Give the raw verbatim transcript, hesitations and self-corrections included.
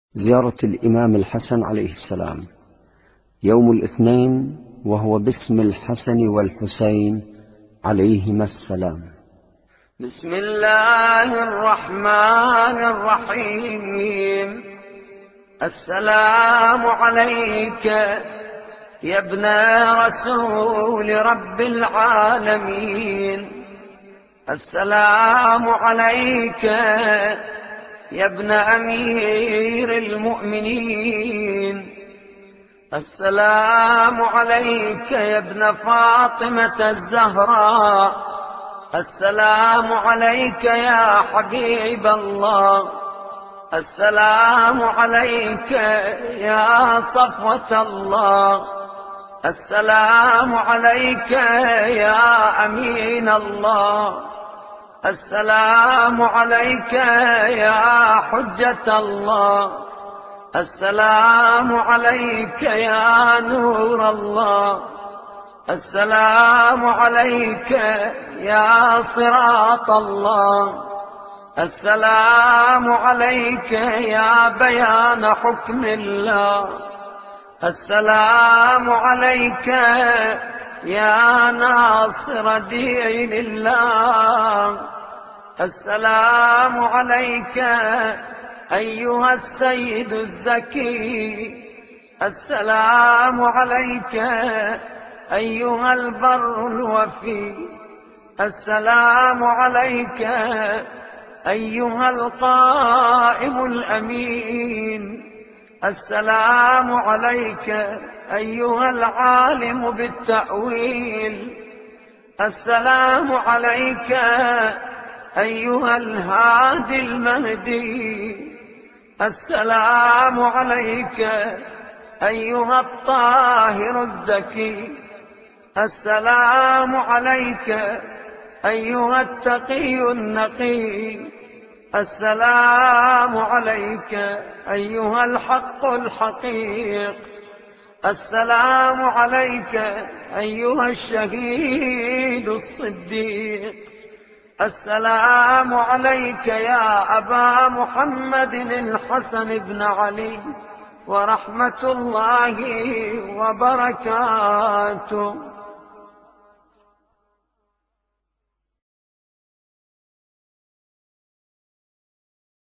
زيارة الإمام الحسن عليه السلام يوم الاثنين، وهو باسم الحسن والحسين عليهما السلام. بسم الله الرحمن الرحيم. السلام عليك يا ابن رسول رب العالمين. السلام عليك يا ابن أمير المؤمنين. السلام عليك يا ابن فاطمة الزهراء. السلام عليك يا حبيب الله. السلام عليك يا صفوة الله. السلام عليك يا أمين الله. السلام عليك يا حجة الله. السلام عليك يا نور الله. السلام عليك يا صراط الله. السلام عليك يا بيان حكم الله. السلام عليك يا ناصر دين الله. السلام عليك أيها السيد الزكي. السلام عليك أيها البر الوفي. السلام عليك أيها القائم الأمين. السلام عليك أيها العالم بالتأويل. السلام عليك أيها الهادي المهدي. السلام عليك أيها الطاهر الزكي. السلام عليك أيها التقي النقي. السلام عليك أيها الحق الحقيق. السلام عليك أيها الشهيد الصديق. السلام عليك يا أبا محمد الحسن بن علي ورحمة الله وبركاته.